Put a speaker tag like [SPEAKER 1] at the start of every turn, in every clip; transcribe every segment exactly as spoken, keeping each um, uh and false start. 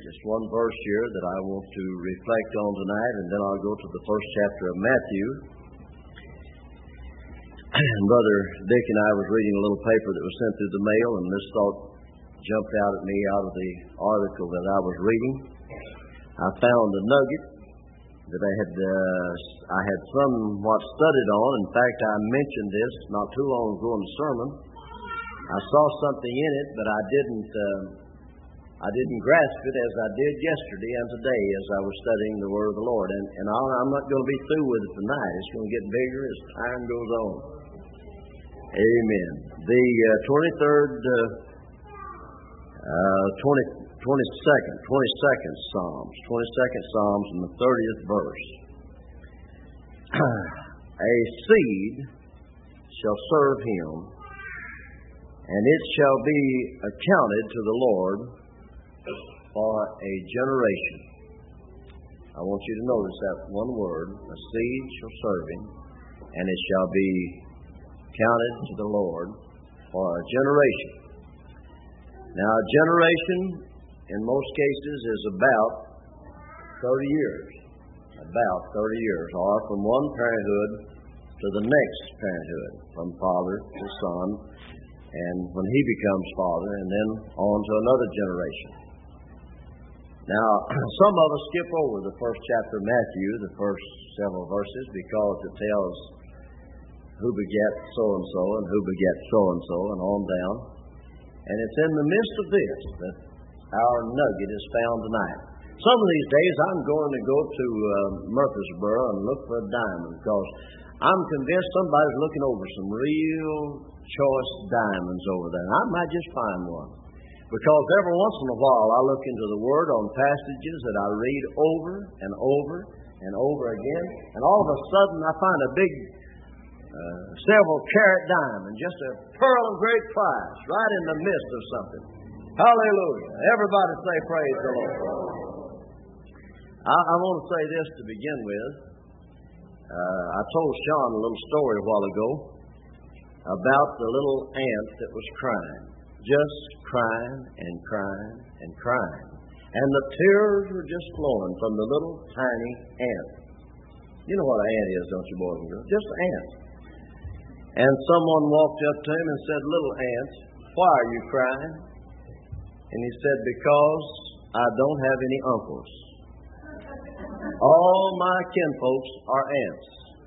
[SPEAKER 1] Just one verse here that I want to reflect on tonight, and then I'll go to the first chapter of Matthew. Brother Dick and I was reading a little paper that was sent through the mail, and this thought jumped out at me out of the article that I was reading. I found a nugget that I had uh, I had somewhat studied on. In fact, I mentioned this not too long ago in the sermon. I saw something in it, but I didn't uh, I didn't grasp it as I did yesterday and today as I was studying the Word of the Lord. And, and I'll, I'm not going to be through with it tonight. It's going to get bigger as time goes on. Amen. The uh, twenty-third, uh, uh, twenty, twenty-second, twenty-second Psalms, twenty-second Psalms and the thirtieth verse. A seed shall serve him, and it shall be accounted to the Lord for a generation. I want you to notice that one word, a seed shall serve him, and it shall be counted to the Lord for a generation. Now, a generation, in most cases, is about thirty years. About thirty years, or from one parenthood to the next parenthood, from father to son, and when he becomes father, and then on to another generation. Now, some of us skip over the first chapter of Matthew, the first several verses, because it tells who begat so-and-so and who begat so-and-so and on down. And it's in the midst of this that our nugget is found tonight. Some of these days I'm going to go to uh, Murfreesboro and look for a diamond, because I'm convinced somebody's looking over some real choice diamonds over there. And I might just find one. Because every once in a while I look into the Word on passages that I read over and over and over again, and all of a sudden I find a big uh, several carat diamond, just a pearl of great price, right in the midst of something. Hallelujah. Everybody say praise the Lord. I, I want to say this to begin with. Uh, I told Sean a little story a while ago about the little ant that was crying. Just crying and crying and crying. And the tears were just flowing from the little tiny ant. You know what an ant is, don't you, boys and girls? Just an ant. And someone walked up to him and said, "Little ant, why are you crying?" And he said, "Because I don't have any uncles. All my kinfolks are ants."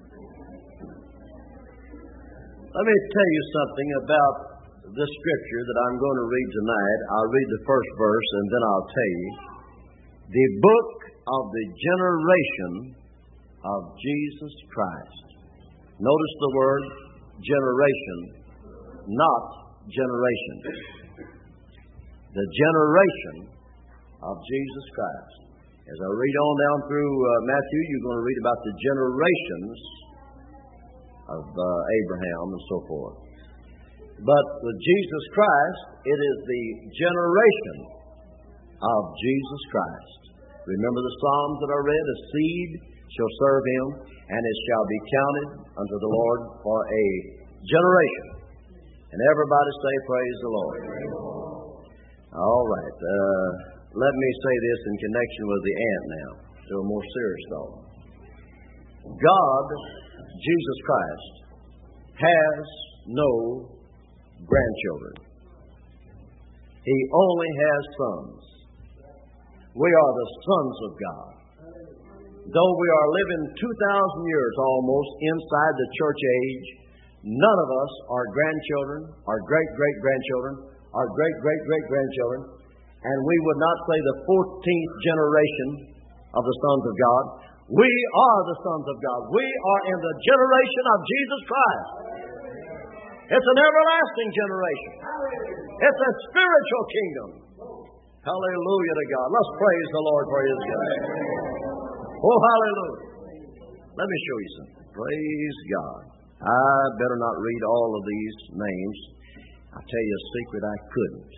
[SPEAKER 1] Let me tell you something about the scripture that I'm going to read tonight. I'll read the first verse and then I'll tell you. The book of the generation of Jesus Christ. Notice the word generation, not generation. The generation of Jesus Christ. As I read on down through uh, Matthew, you're going to read about the generations of uh, Abraham and so forth. But with Jesus Christ, it is the generation of Jesus Christ. Remember the Psalms that I read? A seed shall serve him, and it shall be counted unto the Lord for a generation. And everybody say, praise the Lord. All right. Uh, let me say this in connection with the ant now, to a more serious thought. God, Jesus Christ, has no grandchildren. He only has sons. We are the sons of God. Though we are living two thousand years almost inside the church age, none of us are grandchildren, our great-great-grandchildren, our great-great-great-grandchildren, and we would not say the fourteenth generation of the sons of God. We are the sons of God. We are in the generation of Jesus Christ. It's an everlasting generation. It's a spiritual kingdom. Hallelujah to God. Let's praise the Lord for His goodness. Oh, hallelujah. Let me show you something. Praise God. I better not read all of these names. I'll tell you a secret, I couldn't.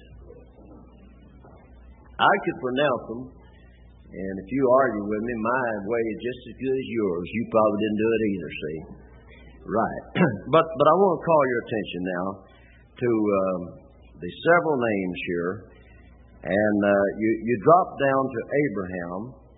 [SPEAKER 1] I could pronounce them, and if you argue with me, my way is just as good as yours. You probably didn't do it either, see? Right. but but I want to call your attention now to um, the several names here. And uh, you, you drop down to Abraham.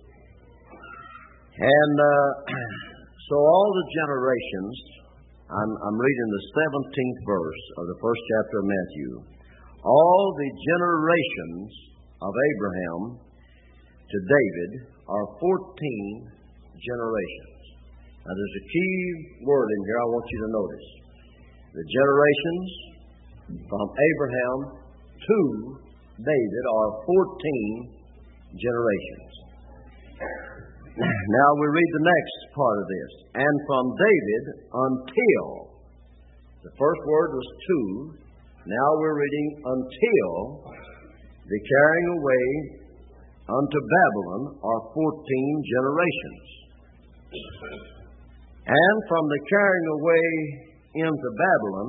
[SPEAKER 1] And uh, so all the generations, I'm, I'm reading the seventeenth verse of the first chapter of Matthew. All the generations of Abraham to David are fourteen generations. Now there's a key word in here I want you to notice. The generations from Abraham to David are fourteen generations. Now we read the next part of this. And from David until, the first word was to, now we're reading until the carrying away unto Babylon are fourteen generations. And from the carrying away into Babylon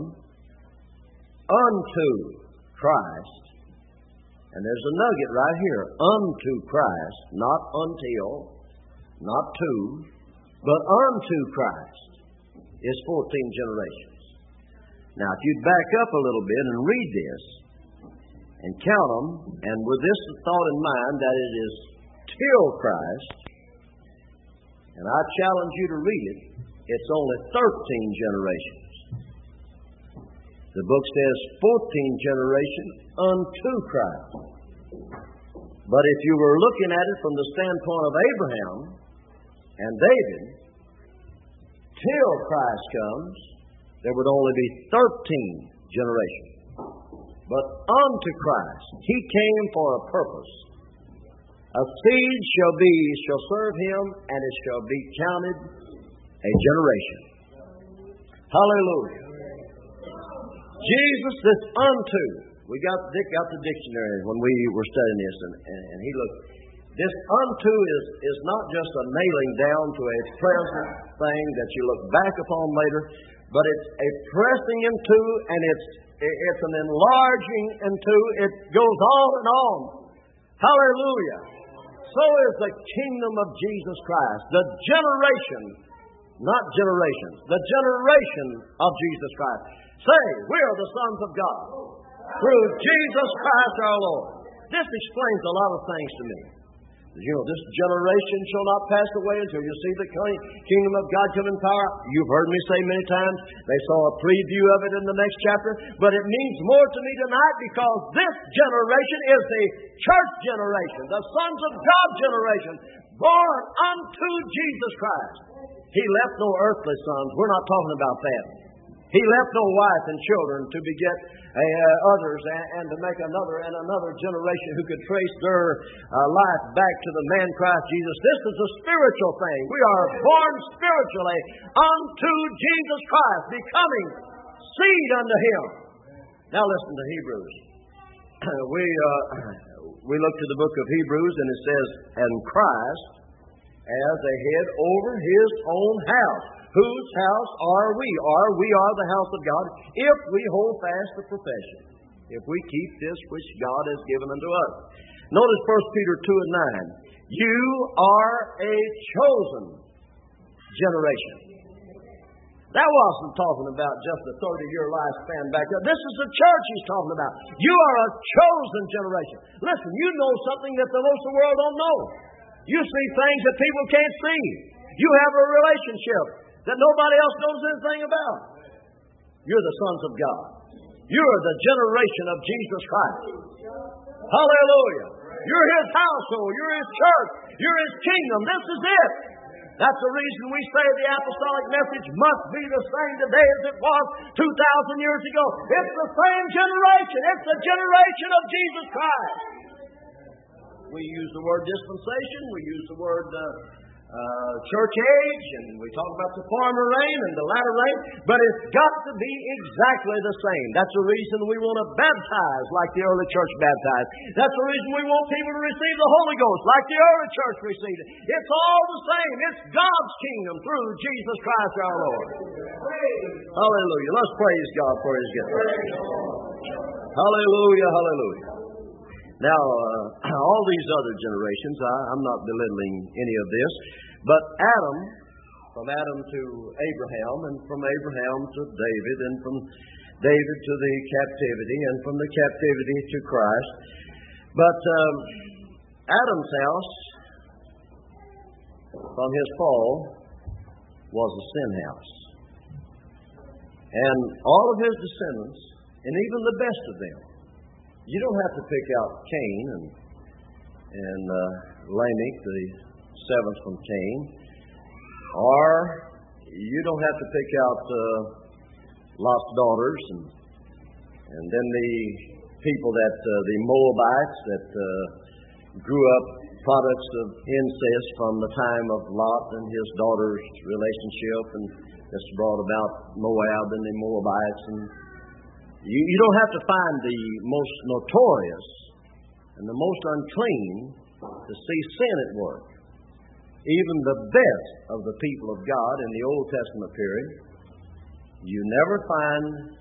[SPEAKER 1] unto Christ, and there's a nugget right here, unto Christ, not until, not to, but unto Christ is fourteen generations. Now, if you'd back up a little bit and read this and count them, and with this thought in mind that it is till Christ, and I challenge you to read it, it's only thirteen generations. The book says fourteen generations unto Christ. But if you were looking at it from the standpoint of Abraham and David, till Christ comes, there would only be thirteen generations. But unto Christ, He came for a purpose. A seed shall be, shall serve Him, and it shall be counted a generation. Hallelujah. Jesus, this unto, we got Dick got the dictionary when we were studying this, and, and, and he looked. This unto is, is not just a nailing down to a present thing that you look back upon later, but it's a pressing into, and it's it's an enlarging into. It goes on and on. Hallelujah. So is the kingdom of Jesus Christ. The generation, not generations, the generation of Jesus Christ. Say, we are the sons of God through Jesus Christ our Lord. This explains a lot of things to me. You know, this generation shall not pass away until you see the kingdom of God come in power. You've heard me say many times, they saw a preview of it in the next chapter, but it means more to me tonight because this generation is the church generation, the sons of God generation, born unto Jesus Christ. He left no earthly sons. We're not talking about that. He left no wife and children to beget uh, others and, and to make another and another generation who could trace their uh, life back to the man Christ Jesus. This is a spiritual thing. We are born spiritually unto Jesus Christ, becoming seed unto Him. Now listen to Hebrews. we uh, we look to the book of Hebrews, and it says, and Christ as a head over His own house. Whose house are we? Are we are the house of God if we hold fast the profession, if we keep this which God has given unto us. Notice First Peter two and nine. You are a chosen generation. That wasn't talking about just a thirty-year lifespan back there. This is the church He's talking about. You are a chosen generation. Listen, you know something that the most of the world don't know. You see things that people can't see. You have a relationship that nobody else knows anything about. You're the sons of God. You're the generation of Jesus Christ. Hallelujah. You're His household. You're His church. You're His kingdom. This is it. That's the reason we say the apostolic message must be the same today as it was two thousand years ago. It's the same generation. It's the generation of Jesus Christ. We use the word dispensation. We use the word uh, uh, church age, and we talk about the former rain and the latter rain, but it's got to be exactly the same. That's the reason we want to baptize like the early church baptized. That's the reason we want people to receive the Holy Ghost like the early church received it. It's all the same. It's God's kingdom through Jesus Christ our Lord. Hallelujah. Let's praise God for His gift. Hallelujah, hallelujah. Now, uh, all these other generations, I, I'm not belittling any of this, but Adam, from Adam to Abraham, and from Abraham to David, and from David to the captivity, and from the captivity to Christ. But um, Adam's house, from his fall, was a sin house. And all of his descendants, and even the best of them, you don't have to pick out Cain and, and uh, Lamech, the seventh from Cain, or you don't have to pick out uh, Lot's daughters and, and then the people that, uh, the Moabites that uh, grew up products of incest from the time of Lot and his daughter's relationship, and this brought about Moab and the Moabites. And you, you don't have to find the most notorious and the most unclean to see sin at work. Even the best of the people of God in the Old Testament period, you never find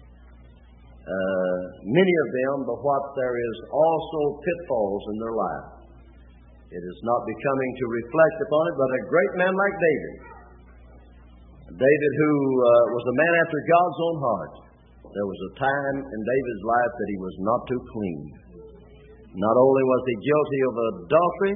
[SPEAKER 1] uh, many of them, but what there is also pitfalls in their life. It is not becoming to reflect upon it, but a great man like David. David, who uh, was a man after God's own heart. There was a time in David's life that he was not too clean. Not only was he guilty of adultery,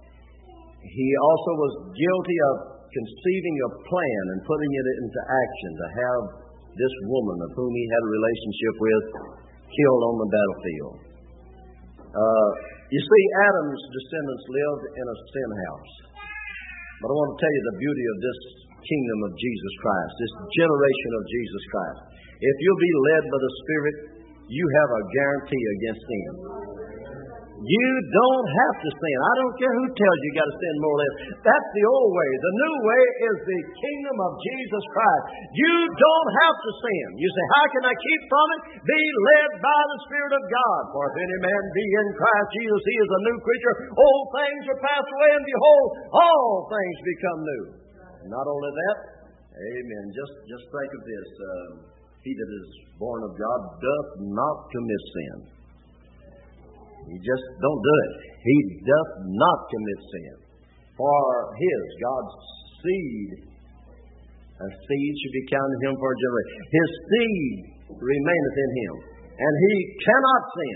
[SPEAKER 1] he also was guilty of conceiving a plan and putting it into action to have this woman of whom he had a relationship with killed on the battlefield. Uh, you see, Adam's descendants lived in a sin house. But I want to tell you the beauty of this kingdom of Jesus Christ, this generation of Jesus Christ. If you'll be led by the Spirit, you have a guarantee against sin. You don't have to sin. I don't care who tells you you got to sin more or less. That's the old way. The new way is the kingdom of Jesus Christ. You don't have to sin. You say, how can I keep from it? Be led by the Spirit of God. For if any man be in Christ Jesus, he is a new creature. Old things are passed away, and behold, all things become new. Not only that, amen. Just, just think of this. Uh, he that is born of God doth not commit sin. You just don't do it. He doth not commit sin. For his, God's seed, a seed should be counted him for a generation. His seed remaineth in him, and he cannot sin.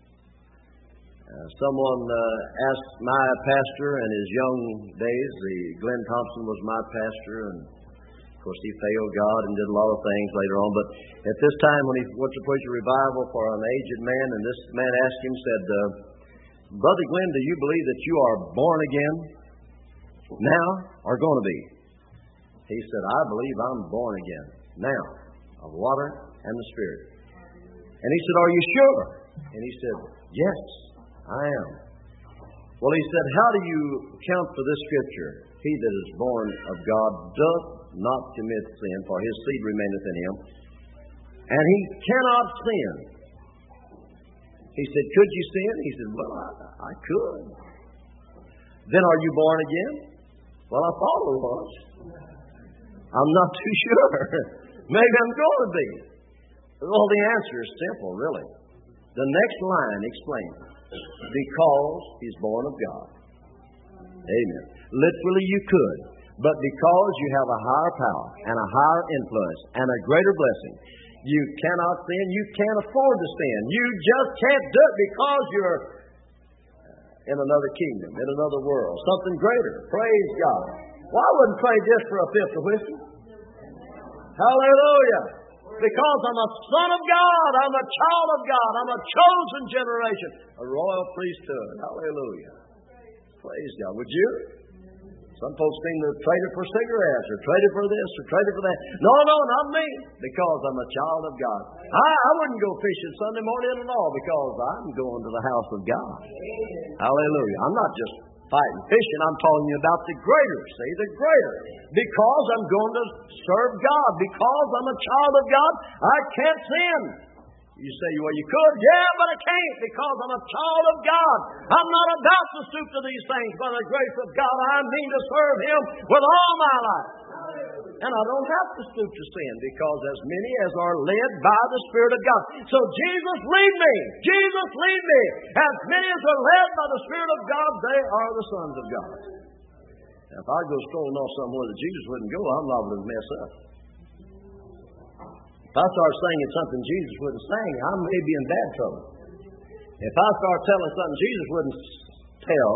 [SPEAKER 1] Uh, someone uh, asked my pastor in his young days, the Glenn Thompson was my pastor, and of course he failed God and did a lot of things later on. But at this time when he went to preach a revival for an aged man, and this man asked him, said, uh, Brother Glenn, do you believe that you are born again now or going to be? He said, I believe I'm born again now of water and the Spirit. And he said, are you sure? And he said, yes, I am. Well, he said, how do you account for this scripture? He that is born of God doth not commit sin, for his seed remaineth in him, and he cannot sin. He said, could you sin? He said, well, I, I could. Then are you born again? Well, I thought I was. I'm not too sure. Maybe I'm going to be. Well, the answer is simple, really. The next line explains it. Because he's born of God. Amen. Literally you could. But because you have a higher power and a higher influence and a greater blessing, you cannot sin. You can't afford to sin. You just can't do it because you're in another kingdom, in another world, something greater. Praise God. Well, I wouldn't trade this for a fifth of whiskey. Hallelujah. Because I'm a son of God. I'm a child of God. I'm a chosen generation. A royal priesthood. Hallelujah. Praise God. Would you? Some folks seem to trade it for cigarettes or trade it for this or trade it for that. No, no, not me. Because I'm a child of God. I, I wouldn't go fishing Sunday morning at all because I'm going to the house of God. Hallelujah. I'm not just fighting fishing. I'm talking about the greater. See, the greater. Because I'm going to serve God. Because I'm a child of God, I can't sin. You say, well, you could. Yeah, but I can't because I'm a child of God. I'm not about to stoop to these things. By the grace of God, I mean to serve Him with all my life. And I don't have to stoop to sin because as many as are led by the Spirit of God. So Jesus, lead me. Jesus, lead me. As many as are led by the Spirit of God, they are the sons of God. Now, if I go strolling off somewhere that Jesus wouldn't go, I'm liable to mess up. If I start singing something Jesus wouldn't sing, I may be in bad trouble. If I start telling something Jesus wouldn't tell,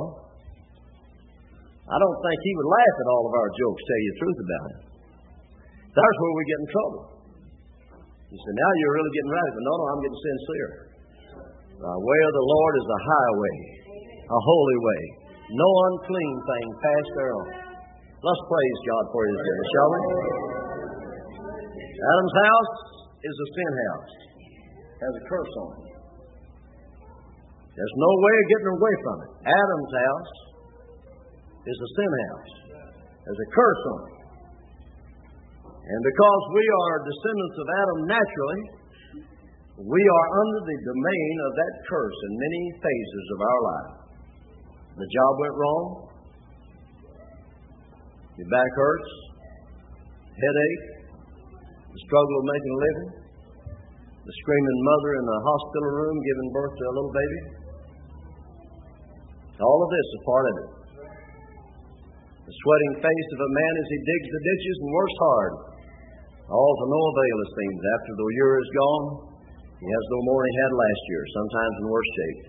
[SPEAKER 1] I don't think he would laugh at all of our jokes, tell you the truth about it. That's where we get in trouble. You say, now you're really getting radical. No, no, I'm getting sincere. The way of the Lord is a highway, a holy way. No unclean thing passed thereon. Let's praise God for his day, shall we? Adam's house is a sin house. Has a curse on it. There's no way of getting away from it. Adam's house is a sin house. There's a curse on it. And because we are descendants of Adam naturally, we are under the domain of that curse in many phases of our life. The job went wrong. Your back hurts. Headache. The struggle of making a living. The screaming mother in the hospital room giving birth to a little baby. All of this is part of it. The sweating face of a man as he digs the ditches and works hard. All to no avail, it seems. After the year is gone, he has no more than he had last year, sometimes in worse shape.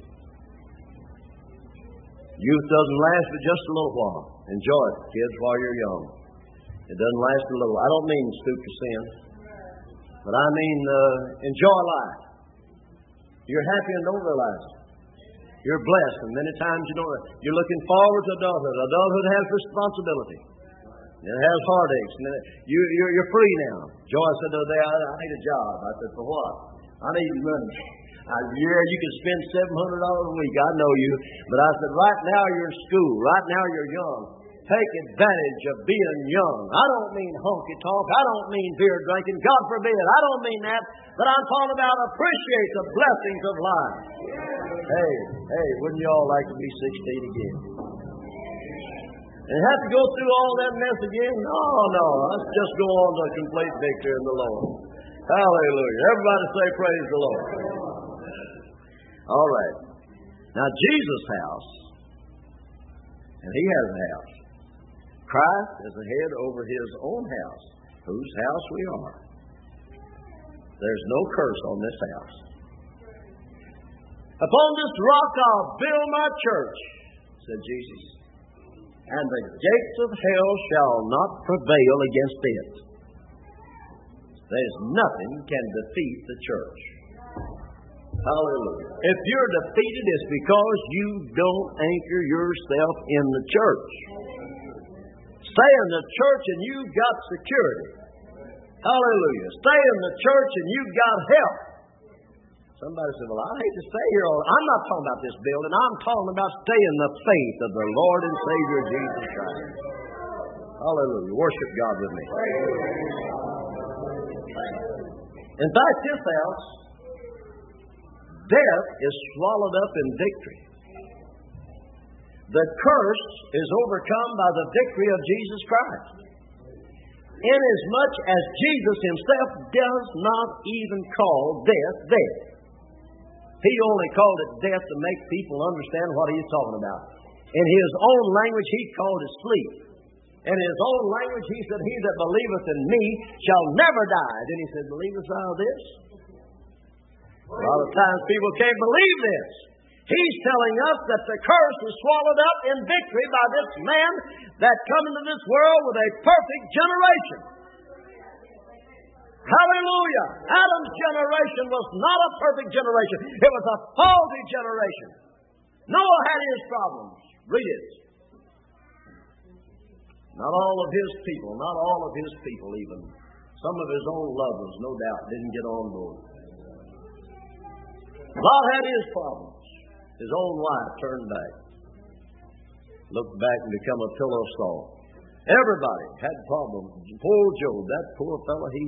[SPEAKER 1] Youth doesn't last but just a little while. Enjoy it, kids, while you're young. It doesn't last a little. I don't mean stoop to sin, but I mean uh, enjoy life. You're happy and don't realize it. You're blessed, and many times you don't. You're looking forward to adulthood. Adulthood has responsibility. It has heartaches. And you, you're, you're free now. Joy said the other day, I, I need a job. I said, for what? I need money. I, yeah, you can spend seven hundred dollars a week. I know you. But I said, right now you're in school. Right now you're young. Take advantage of being young. I don't mean honky tonk. I don't mean beer drinking. God forbid. I don't mean that. But I'm talking about appreciate the blessings of life. Hey, hey, wouldn't you all like to be sixteen again? And have to go through all that mess again? No, no. Let's just go on to complete victory in the Lord. Hallelujah. Everybody say praise the Lord. All right. Now, Jesus' house, and he has a house. Christ is the head over his own house, whose house we are. There's no curse on this house. Upon this rock I'll build my church, said Jesus, and the gates of hell shall not prevail against it. There's nothing can defeat the church. Hallelujah. If you're defeated, it's because you don't anchor yourself in the church. Stay in the church and you've got security. Hallelujah. Stay in the church and you've got help. Somebody said, well, I hate to stay here. All... I'm not talking about this building. I'm talking about stay in the faith of the Lord and Savior Jesus Christ. Hallelujah. Worship God with me. In fact, this house, death is swallowed up in victory. The curse is overcome by the victory of Jesus Christ. Inasmuch as Jesus himself does not even call death death. He only called it death to make people understand what he is talking about. In his own language, he called it sleep. In his own language, he said, he that believeth in me shall never die. Then he said, believest thou this? A lot of times people can't believe this. He's telling us that the curse is swallowed up in victory by this man that come into this world with a perfect generation. Hallelujah. Adam's generation was not a perfect generation. It was a faulty generation. Noah had his problems. Read it. Not all of his people, not all of his people even. Some of his own lovers, no doubt, didn't get on board. Lot had his problems. His own wife turned back. Looked back and become a pillar of salt. Everybody had problems. Poor Job, that poor fellow, he...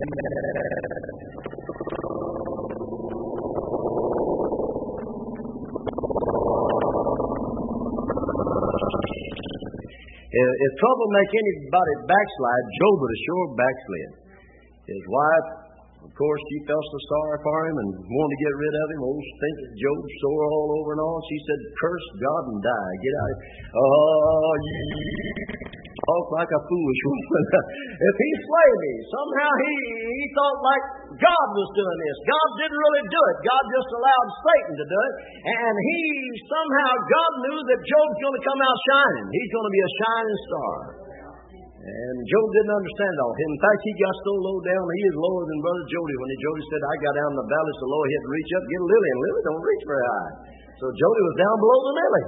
[SPEAKER 1] If, if trouble make anybody backslide, Job would have sure backslid. His wife, of course, she felt so sorry for him and wanted to get rid of him. Old stinking Job, sore all over and all. She said, curse God and die. Get out of here. Oh, you talk like a foolish woman. If he slay me, somehow he, he thought like God was doing this. God didn't really do it. God just allowed Satan to do it. And he, somehow, God knew that Job's going to come out shining. He's going to be a shining star. And Job didn't understand it all. In fact, he got so low down, he is lower than Brother Jody. When he, Jody said, I got down in the valley so low he had to reach up and get a lily. And lily don't reach very high. So Jody was down below the lily.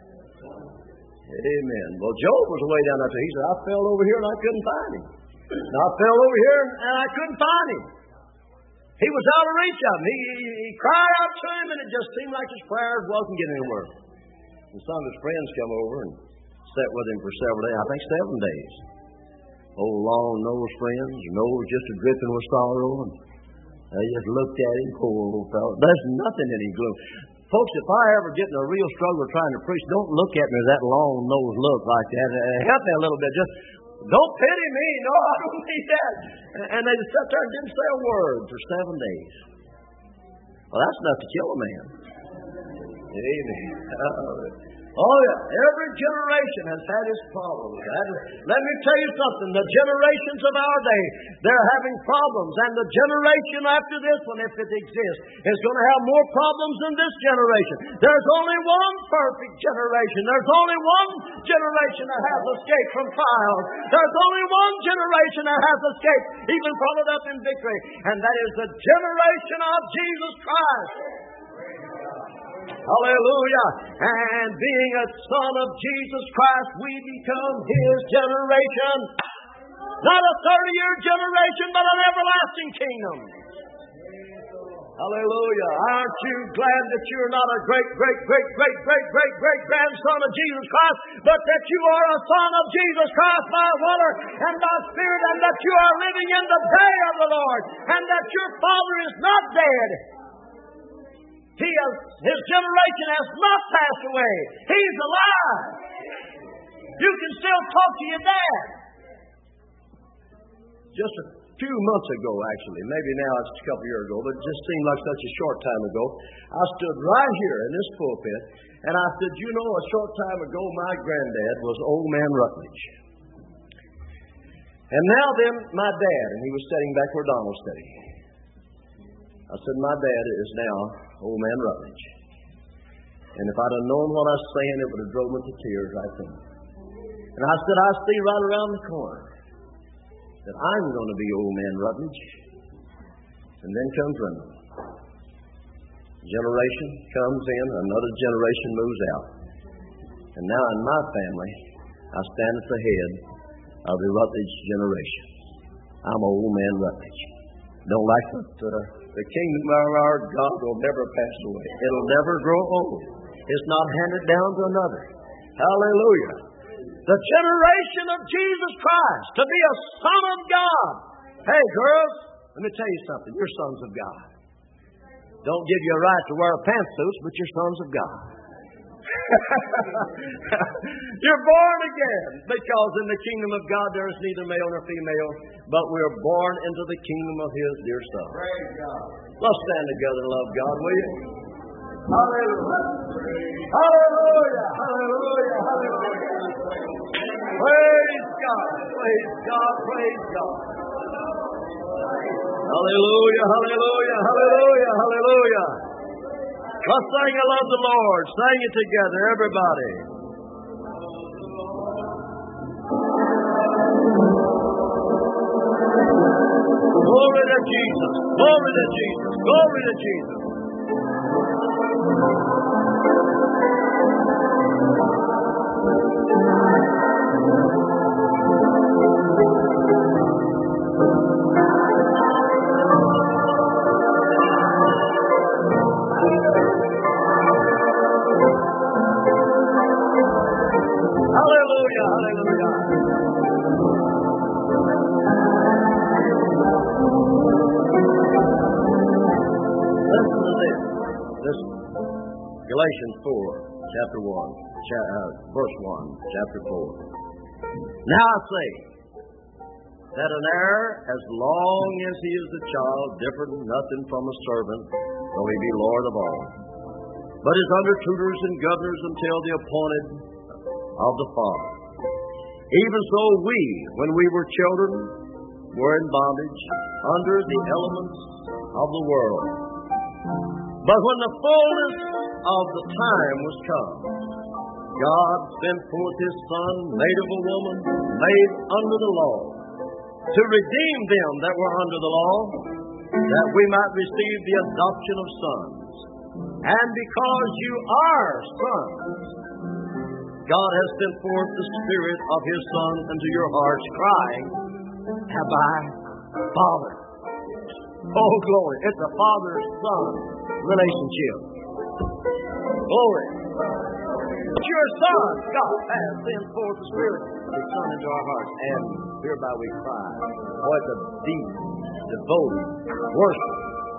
[SPEAKER 1] Amen. Well, Job was way down there. He said, I fell over here and I couldn't find him. And I fell over here and I couldn't find him. He was out of reach of him. He, he, he cried out to him, and it just seemed like his prayers wasn't getting anywhere. And some of his friends come over and sat with him for several days. I think seven days. Old long-nosed friends, nose just a dripping with sorrow. And they just looked at him, poor old fellow. There's nothing in his gloom. Folks, if I ever get in a real struggle trying to preach, don't look at me with that long-nosed look like that. Uh, help me a little bit. Just don't pity me. No, I don't need that. And they just sat there and didn't say a word for seven days. Well, that's enough to kill a man. Amen. Uh, Oh, yeah. Every generation has had its problems. Let me tell you something. The generations of our day, they're having problems. And the generation after this one, if it exists, is going to have more problems than this generation. There's only one perfect generation. There's only one generation that has escaped from trials. There's only one generation that has escaped, even followed up in victory. And that is the generation of Jesus Christ. Hallelujah. And being a son of Jesus Christ, we become His generation. Not a thirty-year generation, but an everlasting kingdom. Hallelujah. Aren't you glad that you're not a great, great, great, great, great, great, great grandson of Jesus Christ, but that you are a son of Jesus Christ by water and by spirit, and that you are living in the day of the Lord, and that your Father is not dead. He has, his generation has not passed away. He's alive. You can still talk to your dad. Just a few months ago, actually, maybe now it's a couple years ago, but it just seemed like such a short time ago, I stood right here in this pulpit, and I said, you know, a short time ago, my granddad was Old Man Rutledge. And now then, my dad, and he was sitting back where Donald's sitting. I said, my dad is now Old Man Rutledge. And if I'd have known what I was saying, it would have drove me to tears right then. And I said, I see right around the corner that I'm going to be Old Man Rutledge. And then comes Rundle. Generation comes in, another generation moves out. And now in my family, I stand at the head of the Rutledge generation. I'm Old Man Rutledge. Don't like the, the kingdom of our God will never pass away. It'll never grow old. It's not handed down to another. Hallelujah. The generation of Jesus Christ, to be a son of God. Hey, girls, let me tell you something. You're sons of God. Don't give you a right to wear pantsuits, but you're sons of God. You're born again, because in the kingdom of God there is neither male nor female, but we're born into the kingdom of His dear Son. Praise God. Let's stand together and love God, will you? Hallelujah. Hallelujah. Hallelujah. Hallelujah. Praise God. Praise God. Praise God. Hallelujah. Hallelujah. Hallelujah. Hallelujah. Let's sing I Love the Lord. Sing it together, everybody. Glory to Jesus. Glory to Jesus. Glory to Jesus. Hallelujah, hallelujah. Listen to this. This Galatians four, chapter one, cha- uh, verse one, chapter four. Now I say that an heir, as long as he is a child, differeth nothing from a servant, though he be Lord of all, but is under tutors and governors until the appointed of the Father. Even so we, when we were children, were in bondage under the elements of the world. But when the fullness of the time was come, God sent forth His Son, made of a woman, made under the law, to redeem them that were under the law, that we might receive the adoption of sons. And because you are sons, God has sent forth the Spirit of His Son into your hearts, crying, Abba, Father. Oh, glory. It's a father-son relationship. Glory. Your Son, God, has sent forth the Spirit of His Son into our hearts, and hereby we cry. Oh, it's a deep, devoted worship.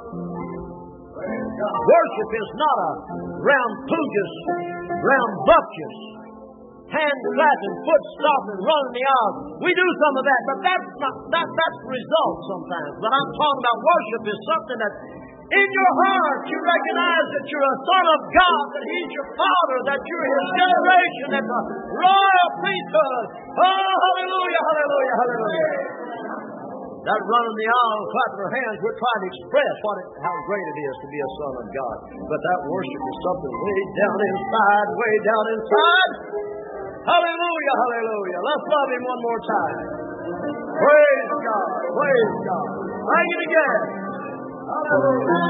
[SPEAKER 1] Worship is not a rambunctious, rambunctious, hand clapping, foot stomping, running the aisle. We do some of that, but that's not that that's the result sometimes. But I'm talking about worship is something that in your heart you recognize that you're a son of God, that He's your Father, that you're His generation, that's a royal priesthood. Oh, hallelujah, hallelujah, hallelujah. That running the aisle and clapping our hands, we're trying to express what it, how great it is to be a son of God. But that worship is something way down inside, way down inside. Hallelujah, hallelujah. Let's love Him one more time. Praise God, praise God. Sing it again. Hallelujah.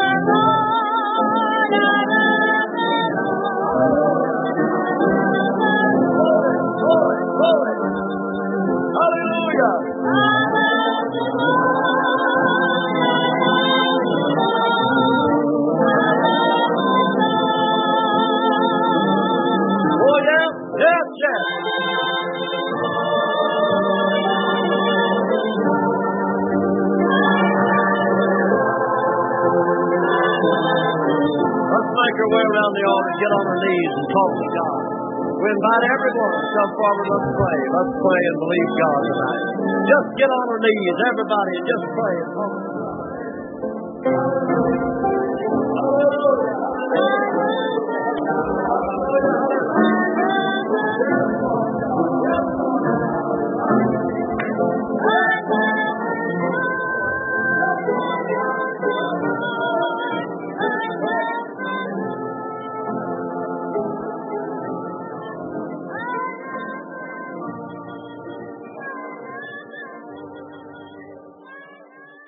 [SPEAKER 1] Glory, glory, glory. Hallelujah. Oh, yes, yes, yes. Let's make our way around the altar, get on our knees and talk to God. We invite everyone to come forward. Let's pray. Let's pray and believe God tonight. Just get on our knees, everybody, and just pray and talk to God.